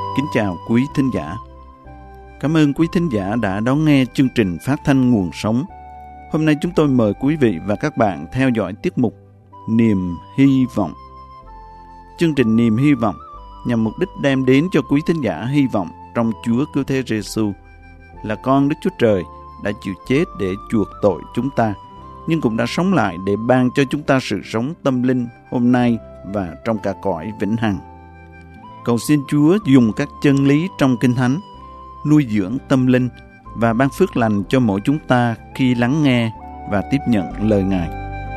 Kính chào quý thính giả. Cảm ơn quý thính giả đã đón nghe chương trình phát thanh Nguồn Sống. Hôm nay chúng tôi mời quý vị và các bạn theo dõi tiết mục Niềm Hy Vọng. Chương trình Niềm Hy Vọng nhằm mục đích đem đến cho quý thính giả hy vọng trong Chúa Cứu Thế Giêsu là con Đức Chúa Trời đã chịu chết để chuộc tội chúng ta, nhưng cũng đã sống lại để ban cho chúng ta sự sống tâm linh hôm nay và trong cả cõi vĩnh hằng. Cầu xin Chúa dùng các chân lý trong Kinh Thánh nuôi dưỡng tâm linh và ban phước lành cho mỗi chúng ta khi lắng nghe và tiếp nhận lời Ngài.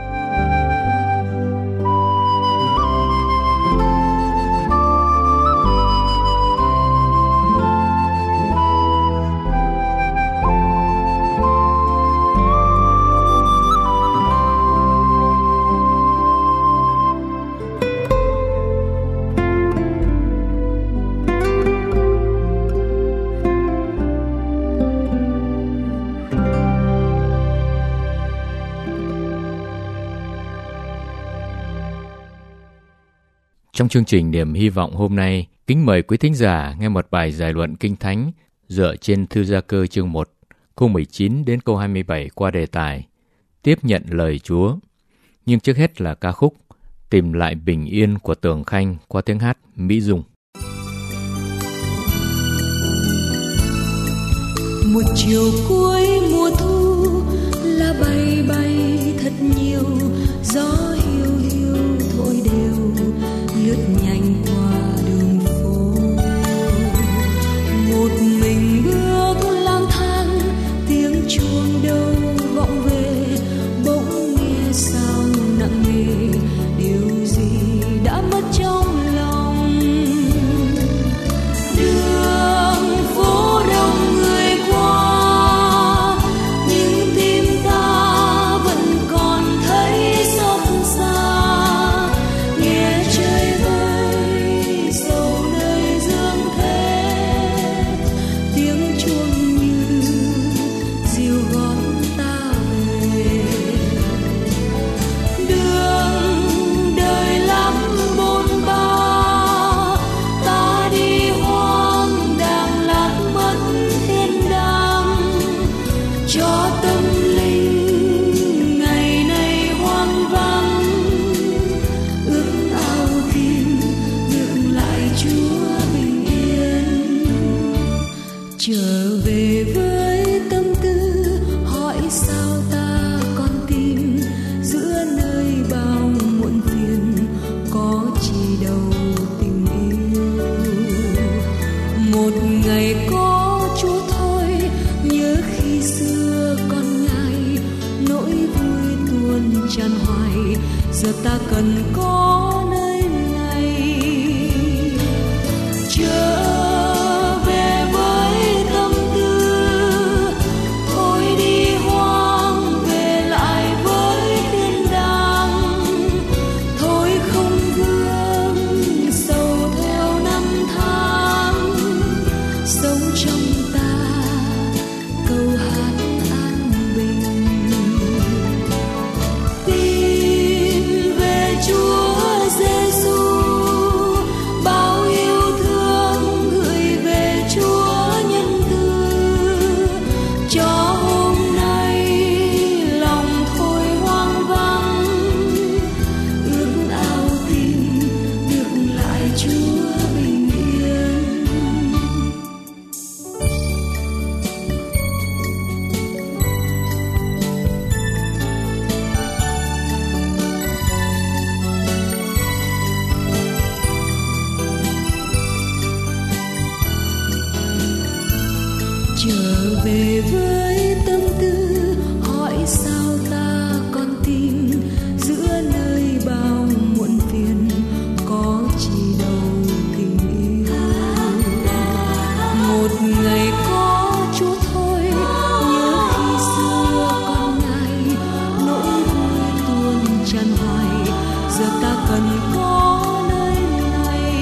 Trong chương trình Niềm Hy Vọng hôm nay, kính mời quý thính giả nghe một bài giải luận Kinh Thánh dựa trên Thư Gia Cơ chương 1, câu 19 đến câu 27 qua đề tài Tiếp nhận lời Chúa. Nhưng trước hết là ca khúc Tìm lại bình yên của Tường Khanh qua tiếng hát Mỹ Dung. Một chiều cuối mùa thu lá bay bay thật nhiều, gió hiu hiu thổi đều lướt nhanh qua đường phố. Một mình bước lang thang, tiếng chuông đâu vọng về, bỗng nghe sao nặng nề, điều gì đã mất trong lòng. Đường phố đông người qua, nhưng tim ta vẫn còn thấy xót xa. Nghe trời vơi sầu nơi dương thế, tiếng chuông như dìu gót ta về. Đường đời lắm bôn ba, ta đi hoang đàng lạc mất thiên đàng, cho tâm linh ngày nay hoang vắng. Ước ao tìm được lại Chúa bình yên, trở về với tâm tư hỏi sao ta còn tìm, giữa nơi bao muộn phiền có chỉ đâu tình yêu. Một ngày có Chúa thôi, nhớ khi xưa còn Ngài, nỗi vui tuôn tràn hoài, giờ ta cần có nơi này. Trở về với tâm tư, thôi đi hoang về lại với thiên đàng, thôi không vương sầu theo năm tháng, sống trong ta câu hát an bình. Tìm về Chúa Giêsu, bao yêu thương gửi về Chúa nhân từ, cho hôm nay lòng thôi hoang vắng. Ước ao tìm được lại Chúa bình yên. Trở về với tâm tư hỏi sao ta còn tìm, giữa nơi bao muộn phiền có chỉ đâu tình yêu. Một ngày có Chúa thôi, nhớ khi xưa còn Ngài, nỗi vui tuôn tràn hoài, giờ ta cần có nơi này.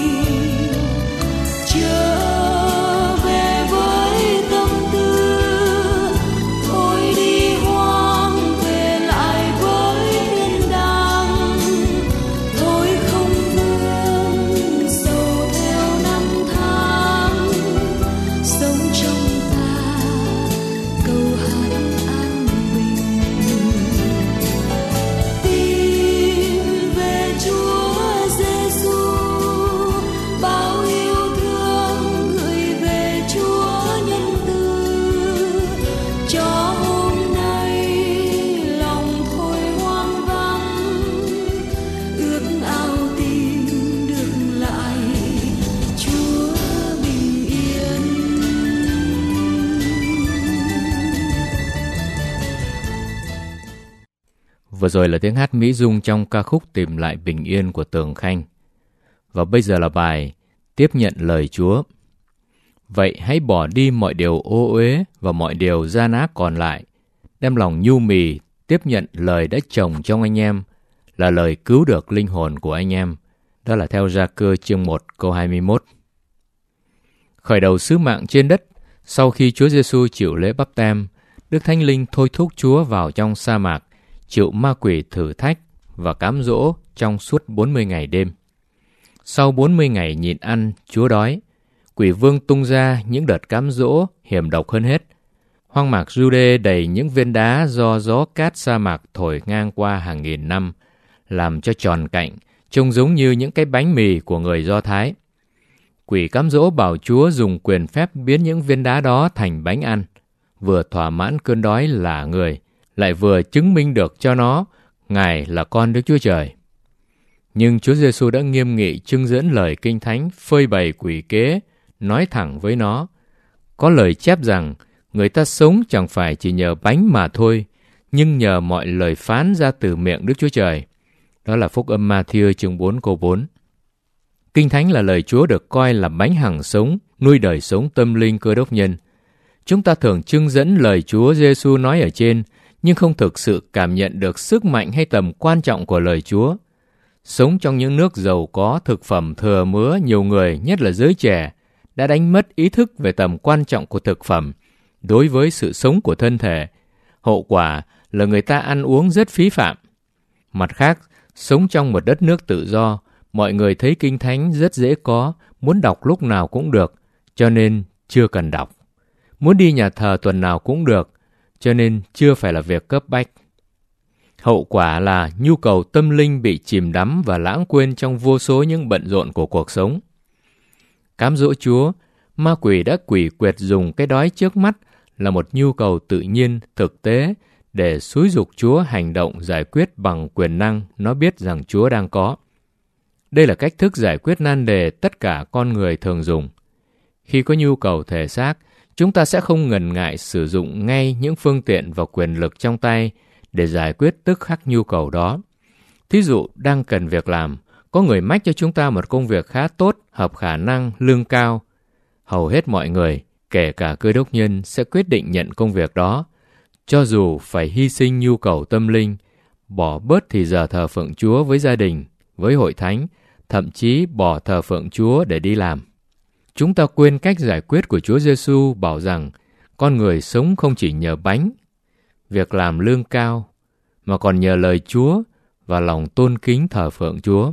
Trở về với tâm tư, thôi đi hoang về lại với thiên đàng, thôi không vương sầu theo năm tháng. Vừa rồi là tiếng hát Mỹ Dung trong ca khúc Tìm Lại Bình Yên của Tường Khanh. Và bây giờ là bài Tiếp Nhận Lời Chúa. Vậy hãy bỏ đi mọi điều ô uế và mọi điều da nát còn lại, đem lòng nhu mì tiếp nhận lời đã trồng trong anh em, là lời cứu được linh hồn của anh em. Đó là theo Gia-cơ chương 1 câu 21. Khởi đầu sứ mạng trên đất, sau khi Chúa Giêsu chịu lễ báp têm, Đức Thánh Linh thôi thúc Chúa vào trong sa mạc, chịu ma quỷ thử thách và cám dỗ trong suốt 40 ngày đêm. Sau 40 ngày nhịn ăn, Chúa đói. Quỷ vương tung ra những đợt cám dỗ hiểm độc hơn hết. Hoang mạc Giu-đê đầy những viên đá do gió cát sa mạc thổi ngang qua hàng nghìn năm, làm cho tròn cạnh, trông giống như những cái bánh mì của người Do Thái. Quỷ cám dỗ bảo Chúa dùng quyền phép biến những viên đá đó thành bánh ăn, vừa thỏa mãn cơn đói lả người, lại vừa chứng minh được cho nó Ngài là con Đức Chúa Trời. Nhưng Chúa Giêsu đã nghiêm nghị trưng dẫn lời Kinh Thánh phơi bày quỷ kế, nói thẳng với nó. Có lời chép rằng, người ta sống chẳng phải chỉ nhờ bánh mà thôi, nhưng nhờ mọi lời phán ra từ miệng Đức Chúa Trời. Đó là Phúc âm Ma-thi-ơ chương 4 câu 4. Kinh Thánh là lời Chúa được coi là bánh hằng sống, nuôi đời sống tâm linh Cơ Đốc nhân. Chúng ta thường trưng dẫn lời Chúa Giêsu nói ở trên, nhưng không thực sự cảm nhận được sức mạnh hay tầm quan trọng của lời Chúa. Sống trong những nước giàu có thực phẩm thừa mứa, nhiều người, nhất là giới trẻ, đã đánh mất ý thức về tầm quan trọng của thực phẩm đối với sự sống của thân thể. Hậu quả là người ta ăn uống rất phí phạm. Mặt khác, sống trong một đất nước tự do, mọi người thấy Kinh Thánh rất dễ có, muốn đọc lúc nào cũng được, cho nên chưa cần đọc. Muốn đi nhà thờ tuần nào cũng được, cho nên chưa phải là việc cấp bách. Hậu quả là nhu cầu tâm linh bị chìm đắm và lãng quên trong vô số những bận rộn của cuộc sống. Cám dỗ Chúa, ma quỷ đã quỷ quyệt dùng cái đói trước mắt là một nhu cầu tự nhiên, thực tế để xúi giục Chúa hành động giải quyết bằng quyền năng nó biết rằng Chúa đang có. Đây là cách thức giải quyết nan đề tất cả con người thường dùng. Khi có nhu cầu thể xác, chúng ta sẽ không ngần ngại sử dụng ngay những phương tiện và quyền lực trong tay để giải quyết tức khắc nhu cầu đó. Thí dụ, đang cần việc làm, có người mách cho chúng ta một công việc khá tốt, hợp khả năng, lương cao. Hầu hết mọi người, kể cả Cơ Đốc nhân, sẽ quyết định nhận công việc đó, cho dù phải hy sinh nhu cầu tâm linh, bỏ bớt thì giờ thờ phượng Chúa với gia đình, với hội thánh, thậm chí bỏ thờ phượng Chúa để đi làm. Chúng ta quên cách giải quyết của Chúa Giêsu bảo rằng con người sống không chỉ nhờ bánh, việc làm lương cao, mà còn nhờ lời Chúa và lòng tôn kính thờ phượng Chúa.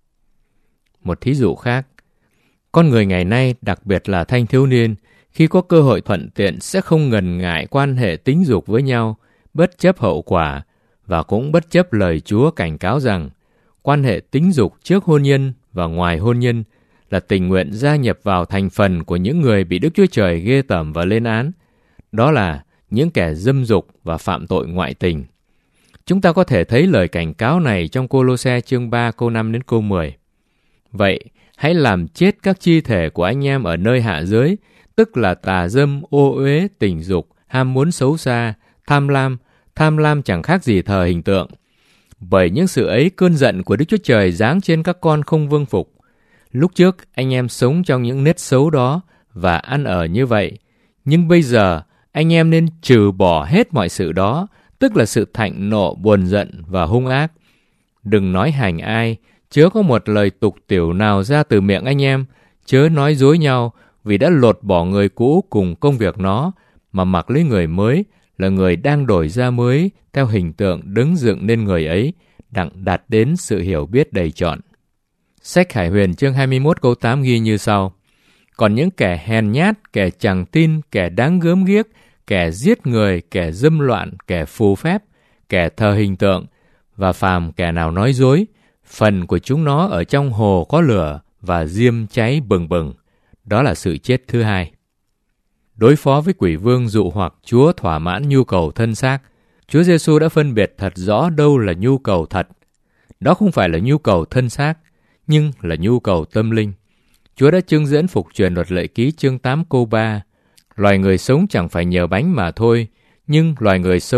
Một thí dụ khác, con người ngày nay, đặc biệt là thanh thiếu niên, khi có cơ hội thuận tiện sẽ không ngần ngại quan hệ tính dục với nhau, bất chấp hậu quả, và cũng bất chấp lời Chúa cảnh cáo rằng quan hệ tính dục trước hôn nhân và ngoài hôn nhân là tình nguyện gia nhập vào thành phần của những người bị Đức Chúa Trời ghê tởm và lên án. Đó là những kẻ dâm dục và phạm tội ngoại tình. Chúng ta có thể thấy lời cảnh cáo này trong Cô-lô-se chương 3 câu 5 đến câu 10. Vậy, hãy làm chết các chi thể của anh em ở nơi hạ giới, tức là tà dâm, ô uế, tình dục, ham muốn xấu xa, tham lam chẳng khác gì thờ hình tượng. Bởi những sự ấy, cơn giận của Đức Chúa Trời giáng trên các con không vâng phục. Lúc trước, anh em sống trong những nết xấu đó và ăn ở như vậy. Nhưng bây giờ, anh em nên trừ bỏ hết mọi sự đó, tức là sự thạnh nộ, buồn giận và hung ác. Đừng nói hành ai, chớ có một lời tục tiểu nào ra từ miệng anh em, chớ nói dối nhau, vì đã lột bỏ người cũ cùng công việc nó, mà mặc lấy người mới, là người đang đổi ra mới, theo hình tượng đứng dựng nên người ấy, đặng đạt đến sự hiểu biết đầy trọn. Sách Khải Huyền chương 21 câu 8 ghi như sau: Còn những kẻ hèn nhát, kẻ chẳng tin, kẻ đáng gớm ghiếc, kẻ giết người, kẻ dâm loạn, kẻ phù phép, kẻ thờ hình tượng, và phàm kẻ nào nói dối, phần của chúng nó ở trong hồ có lửa và diêm cháy bừng bừng. Đó là sự chết thứ hai. Đối phó với quỷ vương dụ hoặc Chúa thỏa mãn nhu cầu thân xác, Chúa Giêsu đã phân biệt thật rõ đâu là nhu cầu thật. Đó không phải là nhu cầu thân xác, nhưng là nhu cầu tâm linh. Chúa đã trưng dẫn phục truyền luật lệ ký chương 8 câu 3. Loài người sống chẳng phải nhờ bánh mà thôi, nhưng loài người sống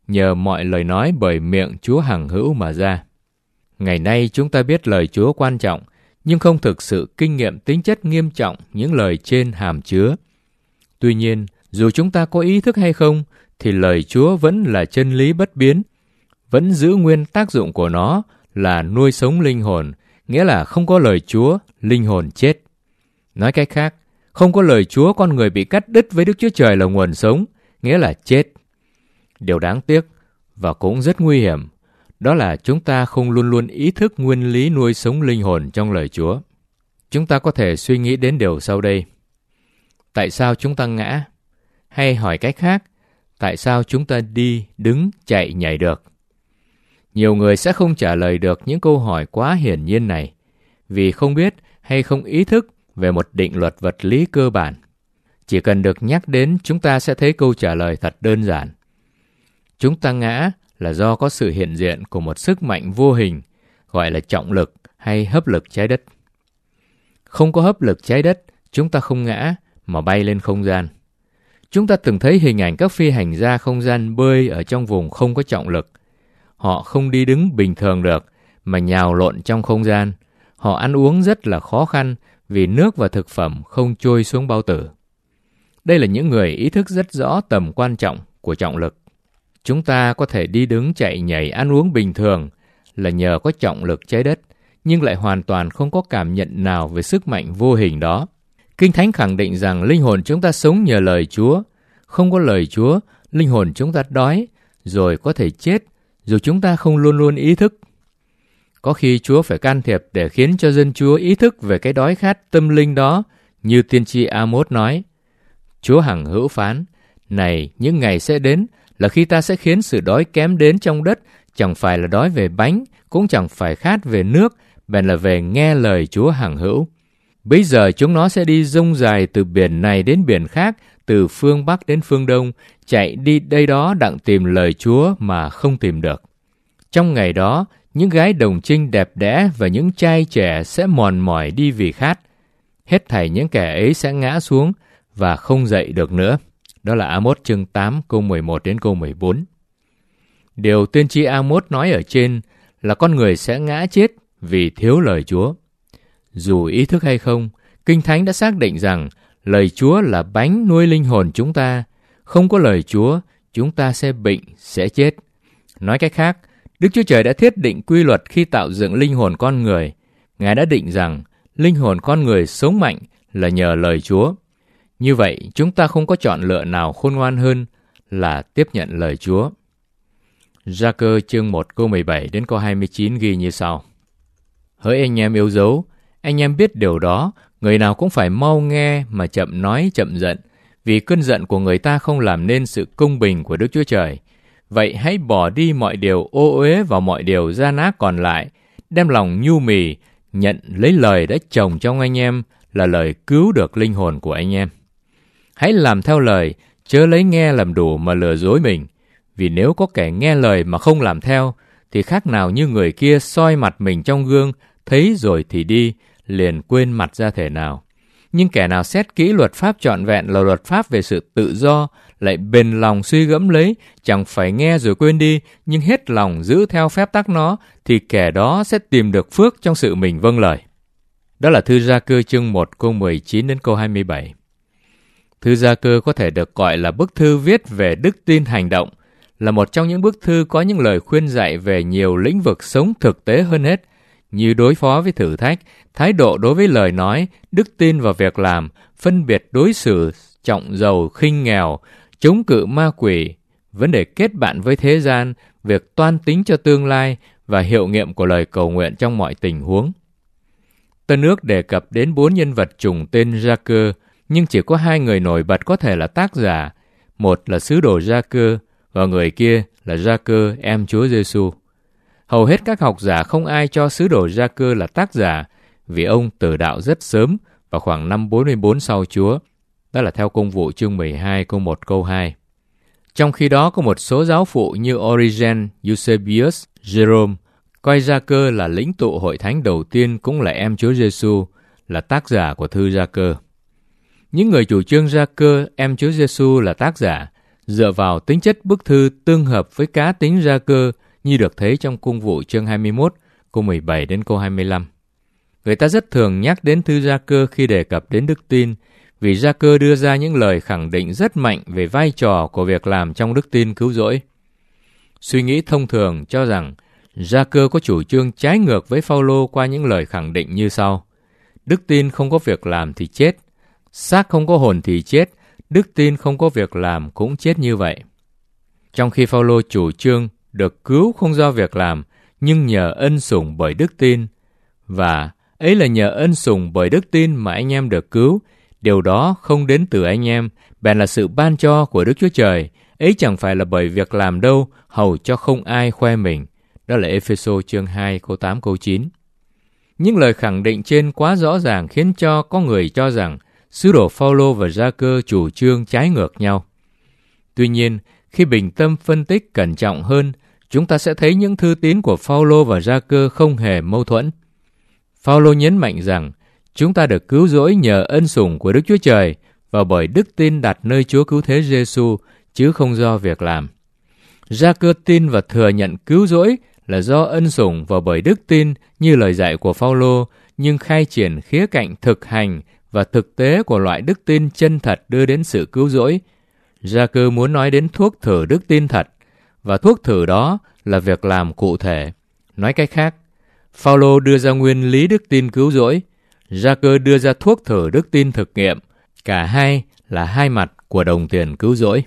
nhờ mọi lời nói bởi miệng Chúa hằng hữu mà ra. Ngày nay chúng ta biết lời Chúa quan trọng, nhưng không thực sự kinh nghiệm tính chất nghiêm trọng những lời trên hàm chứa. Tuy nhiên, dù chúng ta có ý thức hay không, thì lời Chúa vẫn là chân lý bất biến, vẫn giữ nguyên tác dụng của nó là nuôi sống linh hồn, nghĩa là không có lời Chúa, linh hồn chết. Nói cách khác, không có lời Chúa, con người bị cắt đứt với Đức Chúa Trời là nguồn sống, nghĩa là chết. Điều đáng tiếc và cũng rất nguy hiểm, đó là chúng ta không luôn luôn ý thức nguyên lý nuôi sống linh hồn trong lời Chúa. Chúng ta có thể suy nghĩ đến điều sau đây. Tại sao chúng ta ngã? Hay hỏi cách khác, tại sao chúng ta đi, đứng, chạy, nhảy được? Nhiều người sẽ không trả lời được những câu hỏi quá hiển nhiên này, vì không biết hay không ý thức về một định luật vật lý cơ bản. Chỉ cần được nhắc đến, chúng ta sẽ thấy câu trả lời thật đơn giản. Chúng ta ngã là do có sự hiện diện của một sức mạnh vô hình, gọi là trọng lực hay hấp lực trái đất. Không có hấp lực trái đất, chúng ta không ngã mà bay lên không gian. Chúng ta từng thấy hình ảnh các phi hành gia không gian bơi ở trong vùng không có trọng lực. Họ không đi đứng bình thường được, mà nhào lộn trong không gian. Họ ăn uống rất là khó khăn vì nước và thực phẩm không trôi xuống bao tử. Đây là những người ý thức rất rõ tầm quan trọng của trọng lực. Chúng ta có thể đi đứng, chạy, nhảy, ăn uống bình thường là nhờ có trọng lực trái đất, nhưng lại hoàn toàn không có cảm nhận nào về sức mạnh vô hình đó. Kinh Thánh khẳng định rằng linh hồn chúng ta sống nhờ lời Chúa. Không có lời Chúa, linh hồn chúng ta đói, rồi có thể chết, dù chúng ta không luôn luôn ý thức. Có khi Chúa phải can thiệp để khiến cho dân Chúa ý thức về cái đói khát tâm linh đó, như tiên tri Amos nói. Chúa hằng hữu phán, này, những ngày sẽ đến là khi ta sẽ khiến sự đói kém đến trong đất, chẳng phải là đói về bánh, cũng chẳng phải khát về nước, bèn là về nghe lời Chúa hằng hữu. Bây giờ chúng nó sẽ đi dông dài từ biển này đến biển khác, từ phương Bắc đến phương Đông, chạy đi đây đó đặng tìm lời Chúa mà không tìm được. Trong ngày đó, những gái đồng trinh đẹp đẽ và những trai trẻ sẽ mòn mỏi đi vì khát. Hết thảy những kẻ ấy sẽ ngã xuống và không dậy được nữa. Đó là Amos chương 8 câu 11 đến câu 14. Điều tiên tri Amos nói ở trên là con người sẽ ngã chết vì thiếu lời Chúa. Dù ý thức hay không, Kinh Thánh đã xác định rằng lời Chúa là bánh nuôi linh hồn chúng ta. Không có lời Chúa, chúng ta sẽ bệnh, sẽ chết. Nói cách khác, Đức Chúa Trời đã thiết định quy luật khi tạo dựng linh hồn con người. Ngài đã định rằng linh hồn con người sống mạnh là nhờ lời Chúa. Như vậy, chúng ta không có chọn lựa nào khôn ngoan hơn là tiếp nhận lời Chúa. Gia-cơ chương 1 câu 17 đến câu 29 ghi như sau. Hỡi anh em yêu dấu, anh em biết điều đó, người nào cũng phải mau nghe mà chậm nói chậm giận, vì cơn giận của người ta không làm nên sự công bình của Đức Chúa Trời. Vậy hãy bỏ đi mọi điều ô uế và mọi điều gian ác còn lại, đem lòng nhu mì, nhận lấy lời đã trồng trong anh em là lời cứu được linh hồn của anh em. Hãy làm theo lời, chớ lấy nghe làm đủ mà lừa dối mình. Vì nếu có kẻ nghe lời mà không làm theo, thì khác nào như người kia soi mặt mình trong gương, thấy rồi thì đi, liền quên mặt ra thể nào. Nhưng kẻ nào xét kỹ luật pháp trọn vẹn là luật pháp về sự tự do, lại bền lòng suy gẫm lấy, chẳng phải nghe rồi quên đi, nhưng hết lòng giữ theo phép tắc nó, thì kẻ đó sẽ tìm được phước trong sự mình vâng lời. Đó là thư Gia-cơ chương 1 câu 19 đến câu 27. Thư Gia-cơ có thể được gọi là bức thư viết về đức tin hành động, là một trong những bức thư có những lời khuyên dạy về nhiều lĩnh vực sống thực tế hơn hết, như đối phó với thử thách, thái độ đối với lời nói, đức tin vào việc làm, phân biệt đối xử, trọng giàu, khinh nghèo, chống cự ma quỷ, vấn đề kết bạn với thế gian, việc toan tính cho tương lai và hiệu nghiệm của lời cầu nguyện trong mọi tình huống. Tân ước đề cập đến 4 nhân vật trùng tên Gia-cơ, nhưng chỉ có 2 người nổi bật có thể là tác giả. Một là sứ đồ Gia-cơ và người kia là Gia-cơ em Chúa Giêsu. Hầu hết các học giả không ai cho sứ đồ Gia-cơ là tác giả vì ông tử đạo rất sớm vào khoảng năm 44 sau Chúa. Đó là theo Công vụ chương 12 câu 1 câu 2. Trong khi đó có một số giáo phụ như Origen, Eusebius, Jerome coi Gia-cơ là lĩnh tụ hội thánh đầu tiên cũng là em Chúa Giêsu, là tác giả của thư Gia-cơ. Những người chủ trương Gia-cơ em Chúa Giêsu là tác giả dựa vào tính chất bức thư tương hợp với cá tính Gia-cơ như được thấy trong Cung vụ chương 21, câu 17 đến câu 25. Người ta rất thường nhắc đến thư Gia-cơ khi đề cập đến đức tin, vì Gia-cơ đưa ra những lời khẳng định rất mạnh về vai trò của việc làm trong đức tin cứu rỗi. Suy nghĩ thông thường cho rằng Gia-cơ có chủ trương trái ngược với Phao-lô qua những lời khẳng định như sau: đức tin không có việc làm thì chết, xác không có hồn thì chết, đức tin không có việc làm cũng chết như vậy. Trong khi Phao-lô chủ trương được cứu không do việc làm, nhưng nhờ ân sủng bởi đức tin, và ấy là nhờ ân sủng bởi đức tin mà anh em được cứu, điều đó không đến từ anh em, bèn là sự ban cho của Đức Chúa Trời, ấy chẳng phải là bởi việc làm đâu, hầu cho không ai khoe mình. Đó là Ê-phê-sô chương 2 câu 8 câu 9. Những lời khẳng định trên quá rõ ràng khiến cho có người cho rằng sứ đồ Phao-lô và Gia-cơ chủ trương trái ngược nhau. Tuy nhiên, khi bình tâm phân tích cẩn trọng hơn, chúng ta sẽ thấy những thư tín của Phao-lô và Gia-cơ không hề mâu thuẫn. Phao-lô nhấn mạnh rằng chúng ta được cứu rỗi nhờ ân sủng của Đức Chúa Trời và bởi đức tin đặt nơi Chúa Cứu Thế Giê-xu, chứ không do việc làm. Gia-cơ tin và thừa nhận cứu rỗi là do ân sủng và bởi đức tin như lời dạy của Phao-lô, nhưng khai triển khía cạnh thực hành và thực tế của loại đức tin chân thật đưa đến sự cứu rỗi. Gia-cơ muốn nói đến thuốc thử đức tin thật, và thuốc thử đó là việc làm cụ thể. Nói cách khác, Phao-lô đưa ra nguyên lý đức tin cứu rỗi, Gia-cơ đưa ra thuốc thử đức tin thực nghiệm. Cả hai là hai mặt của đồng tiền cứu rỗi.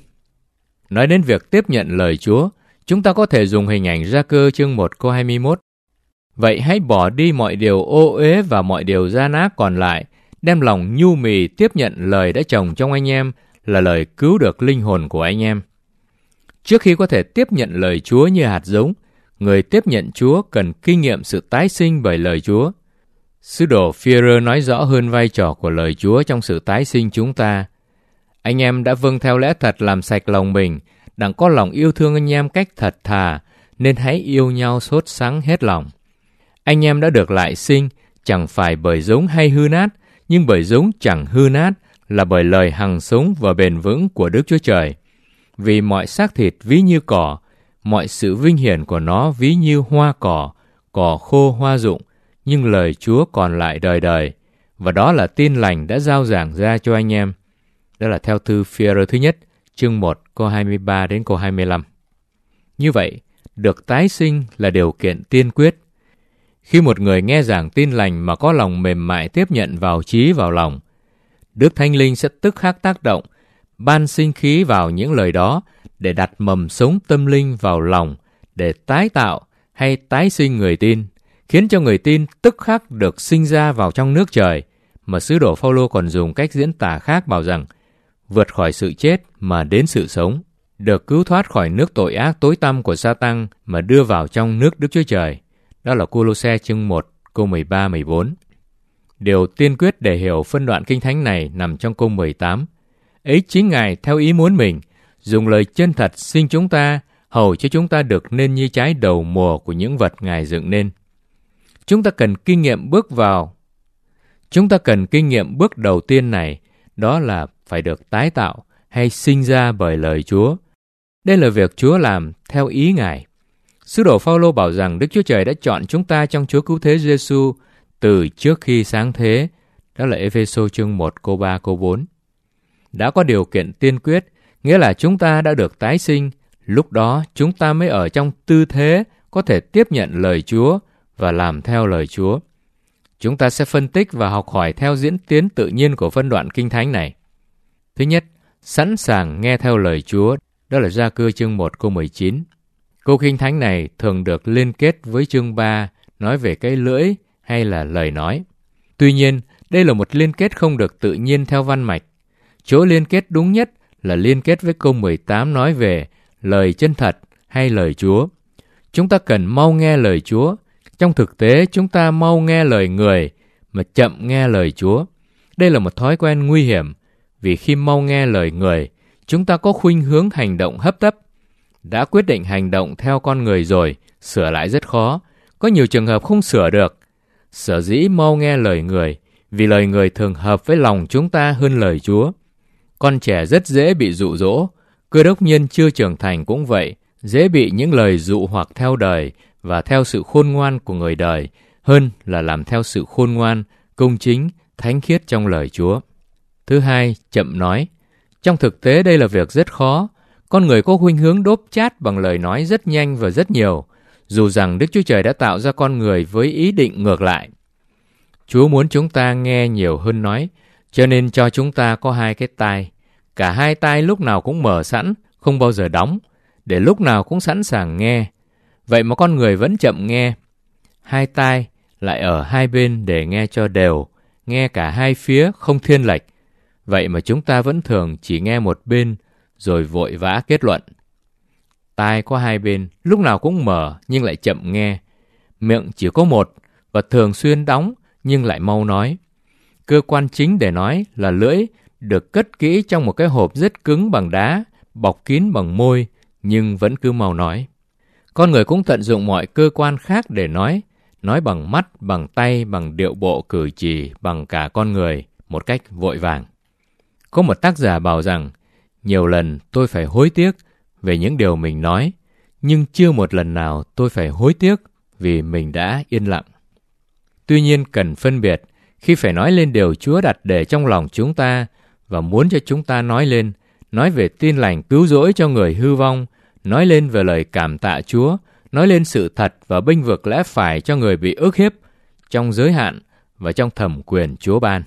Nói đến việc tiếp nhận lời Chúa, chúng ta có thể dùng hình ảnh Gia-cơ chương 1 câu 21. Vậy hãy bỏ đi mọi điều ô uế và mọi điều gian ác còn lại, đem lòng nhu mì tiếp nhận lời đã trồng trong anh em, là lời cứu được linh hồn của anh em. Trước khi có thể tiếp nhận lời Chúa như hạt giống, người tiếp nhận Chúa cần kinh nghiệm sự tái sinh bởi lời Chúa. Sứ đồ Phi-e-rơ nói rõ hơn vai trò của lời Chúa trong sự tái sinh chúng ta. Anh em đã vâng theo lẽ thật làm sạch lòng mình, đặng có lòng yêu thương anh em cách thật thà, nên hãy yêu nhau sốt sắng hết lòng. Anh em đã được lại sinh, chẳng phải bởi giống hay hư nát, nhưng bởi giống chẳng hư nát, là bởi lời hằng sống và bền vững của Đức Chúa Trời. Vì mọi xác thịt ví như cỏ, mọi sự vinh hiển của nó ví như hoa cỏ, cỏ khô hoa rụng, nhưng lời Chúa còn lại đời đời, và đó là tin lành đã rao giảng ra cho anh em. Đó là theo thư Phi-e-rơ thứ nhất, chương 1, câu 23 đến câu 25. Như vậy, được tái sinh là điều kiện tiên quyết. Khi một người nghe giảng tin lành mà có lòng mềm mại tiếp nhận vào trí vào lòng, Đức Thánh Linh sẽ tức khắc tác động, ban sinh khí vào những lời đó để đặt mầm sống tâm linh vào lòng, để tái tạo hay tái sinh người tin, khiến cho người tin tức khắc được sinh ra vào trong nước trời, mà sứ đồ Phao-lô còn dùng cách diễn tả khác bảo rằng vượt khỏi sự chết mà đến sự sống, được cứu thoát khỏi nước tội ác tối tăm của Sa-tăng mà đưa vào trong nước Đức Chúa Trời. Đó là Cô-lô-se chương 1, câu 13-14. Điều tiên quyết để hiểu phân đoạn Kinh Thánh này nằm trong câu 18. Ấy chính Ngài theo ý muốn mình, dùng lời chân thật sinh chúng ta, hầu cho chúng ta được nên như trái đầu mùa của những vật Ngài dựng nên. Chúng ta cần kinh nghiệm bước đầu tiên này, đó là phải được tái tạo hay sinh ra bởi lời Chúa. Đây là việc Chúa làm theo ý Ngài. Sứ đồ Phao-lô bảo rằng Đức Chúa Trời đã chọn chúng ta trong Chúa Cứu Thế Giê-xu từ trước khi sáng thế. Đó là Ê-phê-sô chương 1 câu 3 câu 4. Đã có điều kiện tiên quyết, nghĩa là chúng ta đã được tái sinh, lúc đó chúng ta mới ở trong tư thế có thể tiếp nhận lời Chúa và làm theo lời Chúa. Chúng ta sẽ phân tích và học hỏi theo diễn tiến tự nhiên của phân đoạn Kinh Thánh này. Thứ nhất, sẵn sàng nghe theo lời Chúa, đó là Gia-cơ chương 1 câu 19. Câu Kinh Thánh này thường được liên kết với chương 3 nói về cái lưỡi hay là lời nói. Tuy nhiên, đây là một liên kết không được tự nhiên theo văn mạch. Chỗ liên kết đúng nhất là liên kết với câu 18 nói về lời chân thật hay lời Chúa. Chúng ta cần mau nghe lời Chúa. Trong thực tế, chúng ta mau nghe lời người mà chậm nghe lời Chúa. Đây là một thói quen nguy hiểm, vì khi mau nghe lời người, chúng ta có khuynh hướng hành động hấp tấp. Đã quyết định hành động theo con người rồi, sửa lại rất khó. Có nhiều trường hợp không sửa được. Sở dĩ mau nghe lời người, vì lời người thường hợp với lòng chúng ta hơn lời Chúa. Con trẻ rất dễ bị dụ dỗ. Cơ đốc nhân chưa trưởng thành cũng vậy, dễ bị những lời dụ hoặc theo đời và theo sự khôn ngoan của người đời hơn là làm theo sự khôn ngoan, công chính, thánh khiết trong lời Chúa. Thứ hai, chậm nói. Trong thực tế đây là việc rất khó. Con người có khuynh hướng đốp chát bằng lời nói rất nhanh và rất nhiều, dù rằng Đức Chúa Trời đã tạo ra con người với ý định ngược lại. Chúa muốn chúng ta nghe nhiều hơn nói, cho nên cho chúng ta có hai cái tai. Cả hai tai lúc nào cũng mở sẵn, không bao giờ đóng, để lúc nào cũng sẵn sàng nghe. Vậy mà con người vẫn chậm nghe. Hai tai lại ở hai bên để nghe cho đều, nghe cả hai phía không thiên lệch. Vậy mà chúng ta vẫn thường chỉ nghe một bên, rồi vội vã kết luận. Tai có hai bên, lúc nào cũng mở nhưng lại chậm nghe. Miệng chỉ có một và thường xuyên đóng nhưng lại mau nói. Cơ quan chính để nói là lưỡi, được cất kỹ trong một cái hộp rất cứng bằng đá, bọc kín bằng môi, nhưng vẫn cứ mau nói. Con người cũng tận dụng mọi cơ quan khác để nói bằng mắt, bằng tay, bằng điệu bộ cử chỉ, bằng cả con người, một cách vội vàng. Có một tác giả bảo rằng, nhiều lần tôi phải hối tiếc về những điều mình nói, nhưng chưa một lần nào tôi phải hối tiếc vì mình đã yên lặng. Tuy nhiên cần phân biệt khi phải nói lên điều Chúa đặt để trong lòng chúng ta và muốn cho chúng ta nói về tin lành cứu rỗi cho người hư vong, nói lên về lời cảm tạ Chúa, nói lên sự thật và bênh vực lẽ phải cho người bị ức hiếp trong giới hạn và trong thẩm quyền Chúa ban.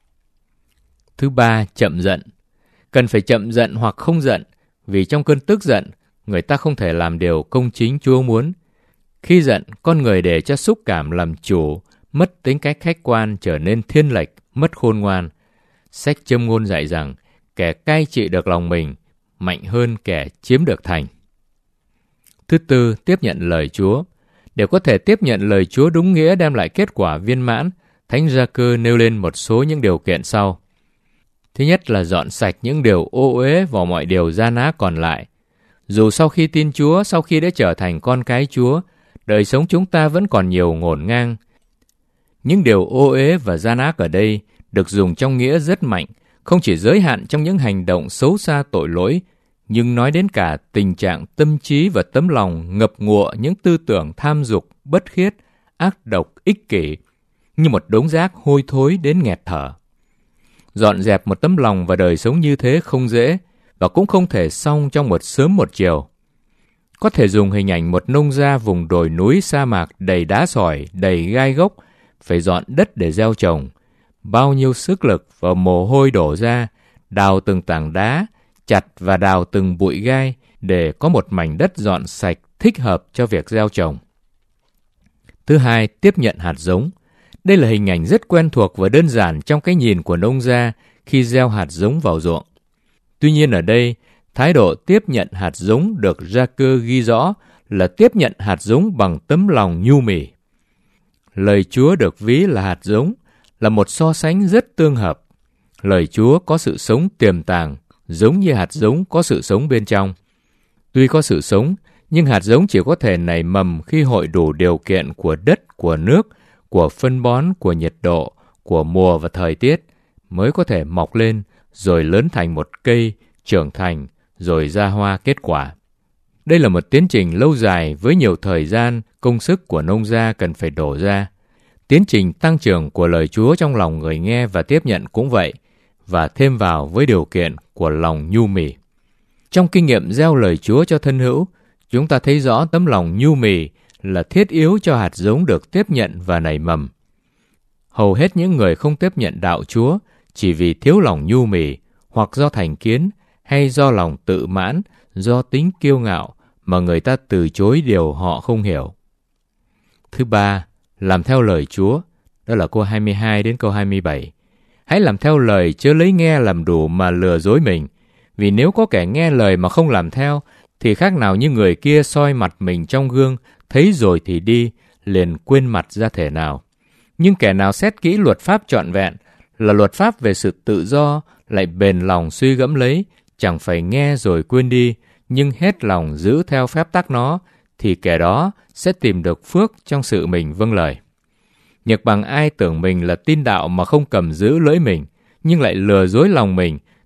Thứ ba, chậm giận. Cần phải chậm giận hoặc không giận, vì trong cơn tức giận, người ta không thể làm điều công chính Chúa muốn. Khi giận, con người để cho xúc cảm làm chủ, mất tính cách khách quan, trở nên thiên lệch, mất khôn ngoan. Sách Châm Ngôn dạy rằng, kẻ cai trị được lòng mình, mạnh hơn kẻ chiếm được thành. Thứ tư, tiếp nhận lời Chúa. Để có thể tiếp nhận lời Chúa đúng nghĩa đem lại kết quả viên mãn, Thánh Gia-cơ nêu lên một số những điều kiện sau. Thứ nhất là dọn sạch những điều ô uế và mọi điều da ná còn lại. Dù sau khi tin Chúa, sau khi đã trở thành con cái Chúa, đời sống chúng ta vẫn còn nhiều ngổn ngang. Những điều ô uế và da ná ở đây được dùng trong nghĩa rất mạnh, không chỉ giới hạn trong những hành động xấu xa tội lỗi, nhưng nói đến cả tình trạng tâm trí và tấm lòng ngập ngụa những tư tưởng tham dục, bất khiết, ác độc, ích kỷ, như một đống rác hôi thối đến nghẹt thở. Dọn dẹp một tấm lòng và đời sống như thế không dễ, và cũng không thể xong trong một sớm một chiều. Có thể dùng hình ảnh một nông gia vùng đồi núi sa mạc đầy đá sỏi, đầy gai gốc, phải dọn đất để gieo trồng. Bao nhiêu sức lực và mồ hôi đổ ra, đào từng tảng đá, chặt và đào từng bụi gai để có một mảnh đất dọn sạch thích hợp cho việc gieo trồng. Thứ hai, tiếp nhận hạt giống. Đây là hình ảnh rất quen thuộc và đơn giản trong cái nhìn của nông gia khi gieo hạt giống vào ruộng. Tuy nhiên ở đây, thái độ tiếp nhận hạt giống được Gia-cơ ghi rõ là tiếp nhận hạt giống bằng tấm lòng nhu mì. Lời Chúa được ví là hạt giống, là một so sánh rất tương hợp. Lời Chúa có sự sống tiềm tàng, giống như hạt giống có sự sống bên trong. Tuy có sự sống, nhưng hạt giống chỉ có thể nảy mầm khi hội đủ điều kiện của đất, của nước, của phân bón, của nhiệt độ, của mùa và thời tiết, mới có thể mọc lên, rồi lớn thành một cây, trưởng thành, rồi ra hoa kết quả. Đây là một tiến trình lâu dài với nhiều thời gian, công sức của nông gia cần phải đổ ra. Tiến trình tăng trưởng của lời Chúa trong lòng người nghe và tiếp nhận cũng vậy, và thêm vào với điều kiện của lòng nhu mì. Trong kinh nghiệm gieo lời Chúa cho thân hữu, chúng ta thấy rõ tấm lòng nhu mì là thiết yếu cho hạt giống được tiếp nhận và nảy mầm. Hầu hết những người không tiếp nhận đạo Chúa chỉ vì thiếu lòng nhu mì, hoặc do thành kiến, hay do lòng tự mãn, do tính kiêu ngạo mà người ta từ chối điều họ không hiểu. Thứ ba, làm theo lời Chúa. Đó là câu 22 đến câu 27. Hãy làm theo lời, chớ lấy nghe làm đủ mà lừa dối mình. Vì nếu có kẻ nghe lời mà không làm theo, thì khác nào như người kia soi mặt mình trong gương, thấy rồi thì đi, liền quên mặt ra thể nào. Nhưng kẻ nào xét kỹ luật pháp trọn vẹn, là luật pháp về sự tự do, lại bền lòng suy gẫm lấy, chẳng phải nghe rồi quên đi, nhưng hết lòng giữ theo phép tắc nó, thì kẻ đó sẽ tìm được phước trong sự mình vâng lời. Nhược bằng ai tưởng mình là tin đạo mà không cầm giữ lưỡi mình, nhưng lại lừa dối lòng mình,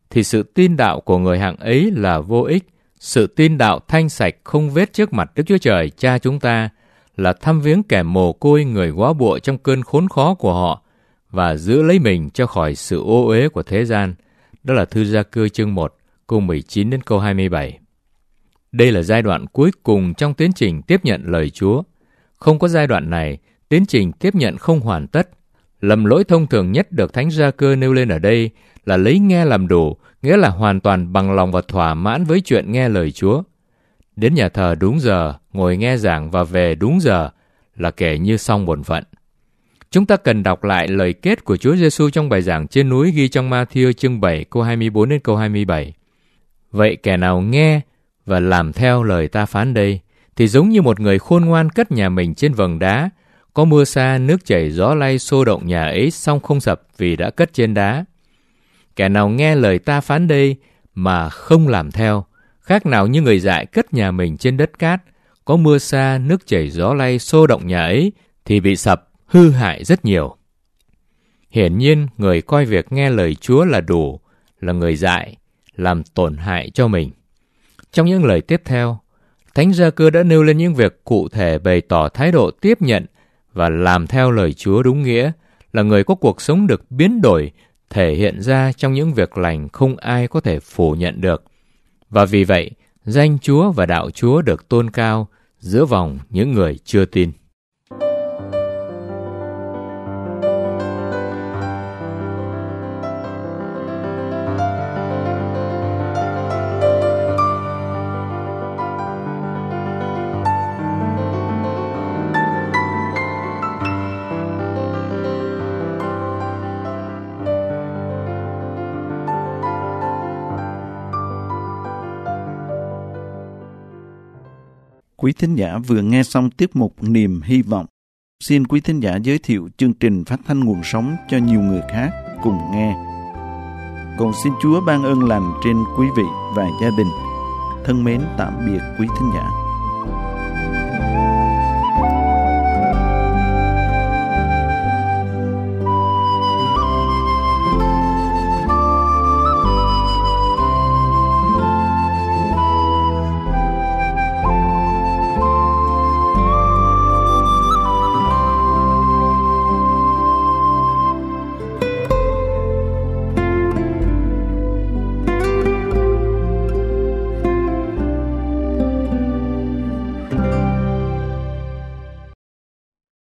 thì sự tin đạo của người hạng ấy là vô ích. Sự tin đạo thanh sạch không vết trước mặt Đức Chúa Trời Cha chúng ta là thăm viếng kẻ mồ côi, người góa bụa trong cơn khốn khó của họ và giữ lấy mình cho khỏi sự ô uế của thế gian. Đó là Thư Gia Cơ chương 1, câu 19 đến câu 27. Đây là giai đoạn cuối cùng trong tiến trình tiếp nhận lời Chúa. Không có giai đoạn này, tiến trình tiếp nhận không hoàn tất. Lầm lỗi thông thường nhất được Thánh Gia Cơ nêu lên ở đây là lấy nghe làm đủ, nghĩa là hoàn toàn bằng lòng và thỏa mãn với chuyện nghe lời Chúa. Đến nhà thờ đúng giờ, ngồi nghe giảng và về đúng giờ là kể như xong bổn phận. Chúng ta cần đọc lại lời kết của Chúa Giêsu trong bài giảng trên núi ghi trong Ma-thi-ơ chương 7 câu 24 đến câu 27. Vậy kẻ nào nghe và làm theo lời ta phán đây thì giống như một người khôn ngoan cất nhà mình trên vầng đá, có mưa sa, nước chảy, gió lay xô động nhà ấy, song không sập vì đã cất trên đá. Kẻ nào nghe lời ta phán đây mà không làm theo, khác nào như người dại cất nhà mình trên đất cát, có mưa sa, nước chảy, gió lay xô động nhà ấy thì bị sập, hư hại rất nhiều. Hiển nhiên, người coi việc nghe lời Chúa là đủ, là người dại, làm tổn hại cho mình. Trong những lời tiếp theo, Thánh Gia Cơ đã nêu lên những việc cụ thể bày tỏ thái độ tiếp nhận và làm theo lời Chúa đúng nghĩa, là người có cuộc sống được biến đổi, thể hiện ra trong những việc lành không ai có thể phủ nhận được. Và vì vậy, danh Chúa và đạo Chúa được tôn cao giữa vòng những người chưa tin. Quý thính giả vừa nghe xong tiết mục Niềm Hy Vọng. Xin quý thính giả giới thiệu chương trình phát thanh nguồn sống cho nhiều người khác cùng nghe. Cầu xin Chúa ban ơn lành trên quý vị và gia đình. Thân mến tạm biệt quý thính giả.